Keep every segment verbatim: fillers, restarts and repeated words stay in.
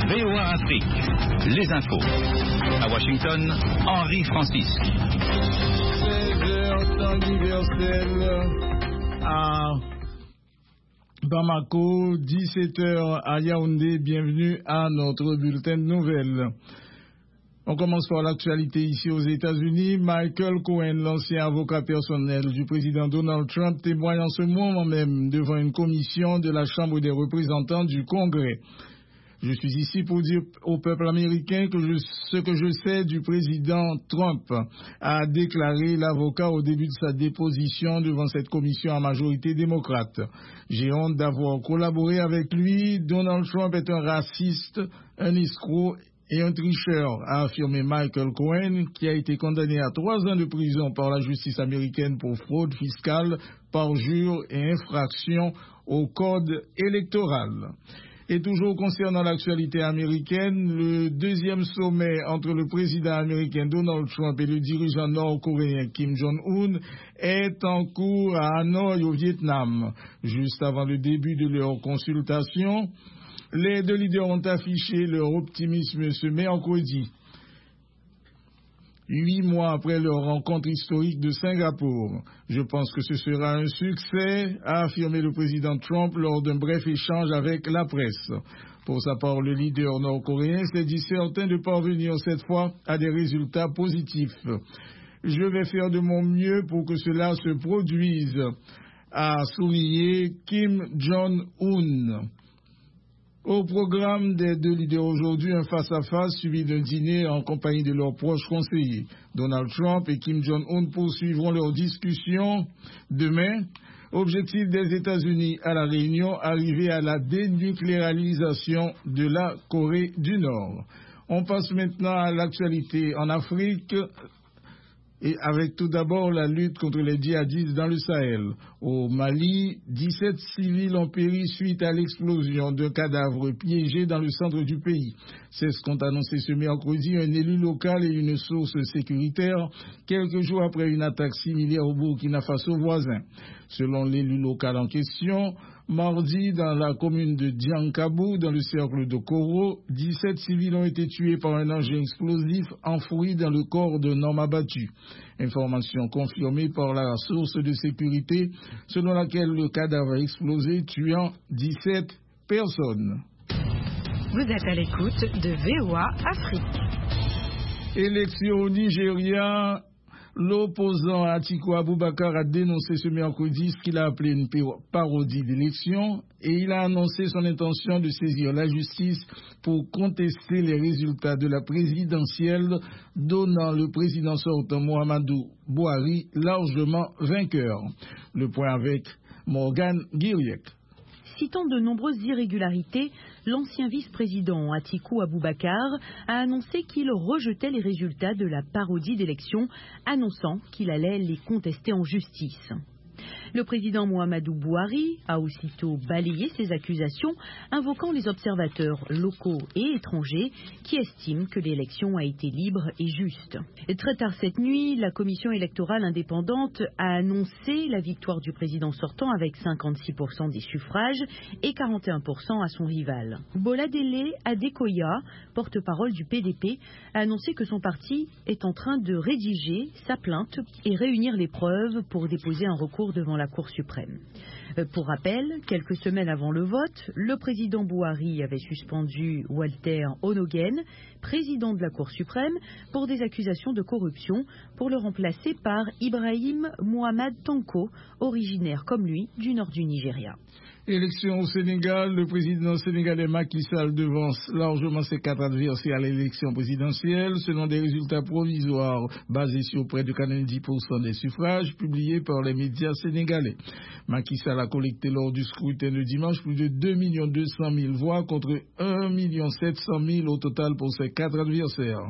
V O A Afrique, les infos. À Washington, Henri Francis. seize heures temps universel à Bamako, dix-sept heures à Yaoundé. Bienvenue à notre bulletin de nouvelles. On commence par l'actualité ici aux États-Unis. Michael Cohen, l'ancien avocat personnel du président Donald Trump, témoigne en ce moment même devant une commission de la Chambre des représentants du Congrès. Je suis ici pour dire au peuple américain que je, ce que je sais du président Trump, a déclaré l'avocat au début de sa déposition devant cette commission à majorité démocrate. J'ai honte d'avoir collaboré avec lui. Donald Trump est un raciste, un escroc et un tricheur, a affirmé Michael Cohen, qui a été condamné à trois ans de prison par la justice américaine pour fraude fiscale, parjure et infraction au code électoral. Et toujours concernant l'actualité américaine, le deuxième sommet entre le président américain Donald Trump et le dirigeant nord-coréen Kim Jong-un est en cours à Hanoï au Vietnam. Juste avant le début de leur consultation, les deux leaders ont affiché leur optimisme ce mercredi, huit mois après leur rencontre historique de Singapour. Je pense que ce sera un succès, a affirmé le président Trump lors d'un bref échange avec la presse. Pour sa part, le leader nord-coréen s'est dit certain de parvenir cette fois à des résultats positifs. Je vais faire de mon mieux pour que cela se produise, a souligné Kim Jong-un. Au programme des deux leaders aujourd'hui, un face-à-face suivi d'un dîner en compagnie de leurs proches conseillers. Donald Trump et Kim Jong-un poursuivront leurs discussions demain. Objectif des États-Unis à la Réunion, arriver à la dénucléarisation de la Corée du Nord. On passe maintenant à l'actualité en Afrique. Et avec tout d'abord la lutte contre les djihadistes dans le Sahel. Au Mali, dix-sept civils ont péri suite à l'explosion d'un cadavre piégé dans le centre du pays. C'est ce qu'ont annoncé ce mercredi un élu local et une source sécuritaire, quelques jours après une attaque similaire au Burkina Faso voisin. Selon l'élu local en question, mardi, dans la commune de Diankabou, dans le cercle de Koro, dix-sept civils ont été tués par un engin explosif enfoui dans le corps d'un homme abattu. Information confirmée par la source de sécurité, selon laquelle le cadavre a explosé, tuant dix-sept personnes. Vous êtes à l'écoute de V O A Afrique. Élection au Nigeria. L'opposant Atiku Abubakar a dénoncé ce mercredi ce qu'il a appelé une parodie d'élection et il a annoncé son intention de saisir la justice pour contester les résultats de la présidentielle, donnant le président sortant Muhammadu Buhari largement vainqueur. Le point avec Morgan Guiriec. Citant de nombreuses irrégularités, l'ancien vice-président Atiku Abubakar a annoncé qu'il rejetait les résultats de la parodie d'élection, annonçant qu'il allait les contester en justice. Le président Muhammadu Buhari a aussitôt balayé ces accusations, invoquant les observateurs locaux et étrangers qui estiment que l'élection a été libre et juste. Et très tard cette nuit, la commission électorale indépendante a annoncé la victoire du président sortant avec cinquante-six pour cent des suffrages et quarante et un pour cent à son rival. Boladele Adekoya, porte-parole du P D P, a annoncé que son parti est en train de rédiger sa plainte et réunir les preuves pour déposer un recours devant la Cour suprême. Pour rappel, quelques semaines avant le vote, le président Buhari avait suspendu Walter Onogen, président de la Cour suprême, pour des accusations de corruption, pour le remplacer par Ibrahim Mohamed Tanko, originaire comme lui du nord du Nigeria. Élection au Sénégal, le président sénégalais Macky Sall devance largement ses quatre adversaires à l'élection présidentielle, selon des résultats provisoires basés sur près de quatre-vingt-dix pour cent des suffrages publiés par les médias sénégalais. Macky Sall a collecté lors du scrutin de dimanche plus de deux millions deux cent mille voix contre un million sept cent mille au total pour ses quatre adversaires.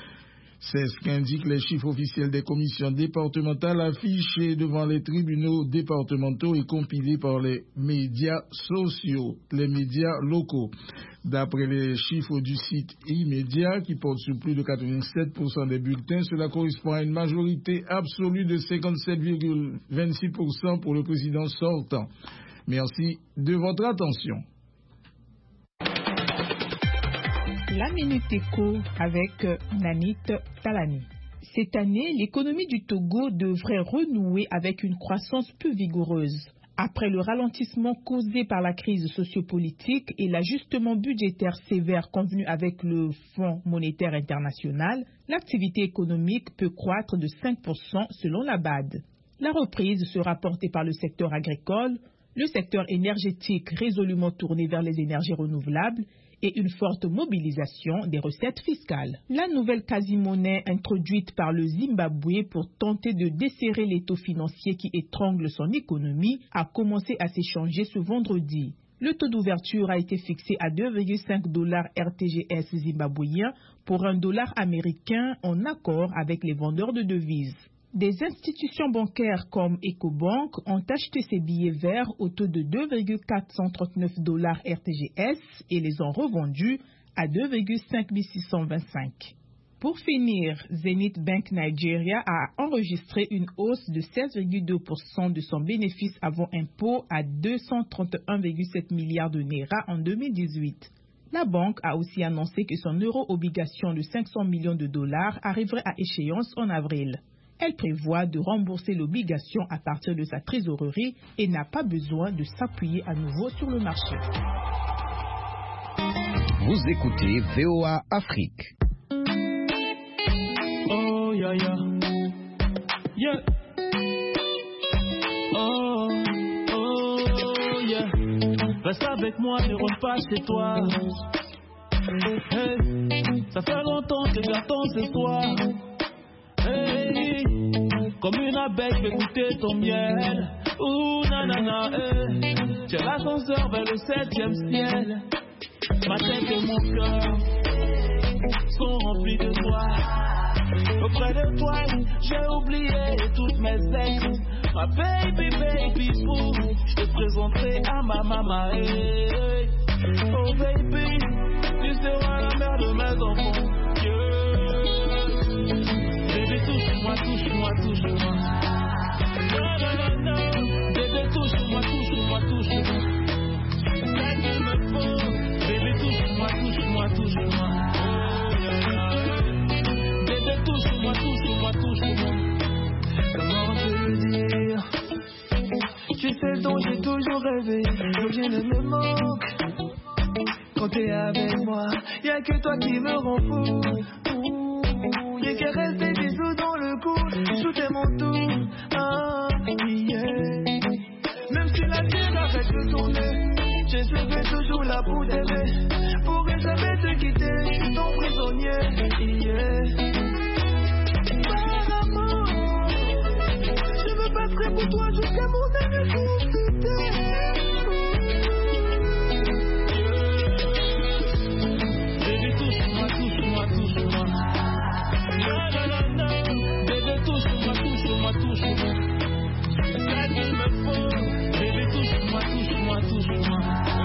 C'est ce qu'indiquent les chiffres officiels des commissions départementales affichés devant les tribunaux départementaux et compilés par les médias sociaux, les médias locaux. D'après les chiffres du site e-média, qui porte sur plus de quatre-vingt-sept pour cent des bulletins, cela correspond à une majorité absolue de cinquante-sept virgule vingt-six pour cent pour le président sortant. Merci de votre attention. La Minute Éco avec Nanit Talani. Cette année, l'économie du Togo devrait renouer avec une croissance plus vigoureuse. Après le ralentissement causé par la crise sociopolitique et l'ajustement budgétaire sévère convenu avec le Fonds monétaire international, l'activité économique peut croître de cinq pour cent selon la B A D. La reprise sera portée par le secteur agricole, le secteur énergétique résolument tourné vers les énergies renouvelables et une forte mobilisation des recettes fiscales. La nouvelle quasi-monnaie introduite par le Zimbabwe pour tenter de desserrer l'étau financier qui étrangle son économie a commencé à s'échanger ce vendredi. Le taux d'ouverture a été fixé à deux virgule cinq dollars R T G S zimbabwéens pour un dollar américain en accord avec les vendeurs de devises. Des institutions bancaires comme Ecobank ont acheté ces billets verts au taux de deux virgule quatre cent trente-neuf dollars R T G S et les ont revendus à deux virgule cinq mille six cent vingt-cinq. Pour finir, Zenith Bank Nigeria a enregistré une hausse de seize virgule deux pour cent de son bénéfice avant impôt à deux cent trente et un virgule sept milliards de naira en deux mille dix-huit. La banque a aussi annoncé que son euro-obligation de cinq cents millions de dollars arriverait à échéance en avril. Elle prévoit de rembourser l'obligation à partir de sa trésorerie et n'a pas besoin de s'appuyer à nouveau sur le marché. Vous écoutez V O A Afrique. Oh yeah yeah, yeah. Oh oh yeah. Reste avec moi, ne rentre pas chez toi. Hey, ça fait longtemps que j'attends ce soir. Hey, comme une abeille, je vais goûter ton miel. Ouh, nanana, hey. J'ai l'ascenseur vers le septième ciel. Ma tête et mon cœur sont remplis de toi. Auprès de toi, j'ai oublié toutes mes ex. Ma baby, baby, boo, je te présenterai à ma maman. Hey. Oh baby, tu seras la mère de mes enfants. Yeah. Bébé, touche-moi, touche-moi, touche-moi. Non, non, non, non. Bébé, touche-moi, touche-moi, touche-moi. C'est qu'il me faut. Bébé, touche-moi, touche-moi, touche-moi. Bébé, touche-moi, touche-moi, touche-moi. Comment te le dire? Tu sais dont j'ai toujours rêvé, donc je ne me manque. Quand t'es avec moi, y'a que toi qui me rend fou. J'ai qu'à rester bisous dans le cou, tout est mon tour. Ah, yeah. Même si la terre arrête de tourner, je serai toujours là pour t'aimer. Pourrais jamais te quitter, je suis ton prisonnier. Yeah. Par amour, je me battrai pour toi jusqu'à mon dernier souffle. Baby, touche-moi, touche-moi, touche-moi. Non, non, non, non. Bébé, touche-moi, touche-moi, touche-moi. C'est qu'il me faut. Bébé, touche-moi, touche-moi, touche-moi.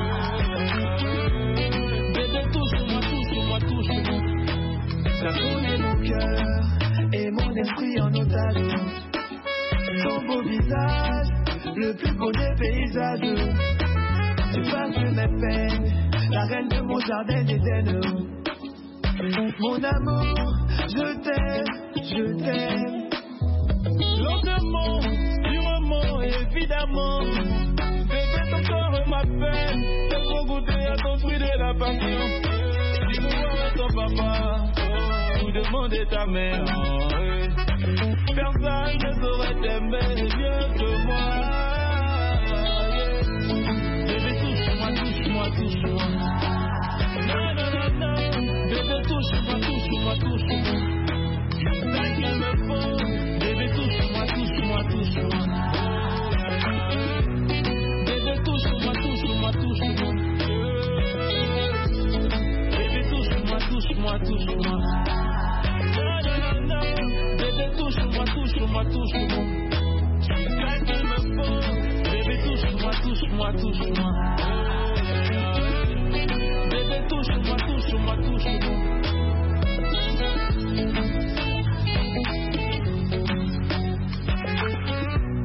Bébé, touche-moi, touche-moi, touche-moi. Ça connaît mon cœur et mon esprit en otage. Ton beau visage, le plus beau des paysages. Tu passes mes peines, la reine de mon jardin d'Éden. Mon amour, je t'aime, je t'aime. Lentement, sûrement, évidemment. Bébé, ton corps m'appelle. C'est pour goûter à ton fruit de la passion. Dis-moi ton papa, ou demander ta mère. Personne ne saurait t'aimer mieux que moi. Bébé, touche-moi, touche-moi, touche-moi. Non, non, non, non. Bébé, touche-moi, touche-moi, touche-moi. C'est qu'il me faut. Bébé, touche-moi, touche-moi, touche-moi. Bébé, touche-moi, touche-moi, touche-moi. Bébé, touche-moi, touche-moi, touche-moi. Non, non, non, non. Bébé, touche-moi, touche-moi, touche-moi. C'est qu'il me faut. Bébé, touche-moi, touche-moi, touche-moi. Bébé, touche-moi, touche-moi, touche-moi.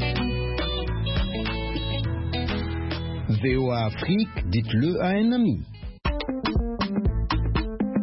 V O A Afrique, dites-le à un ami.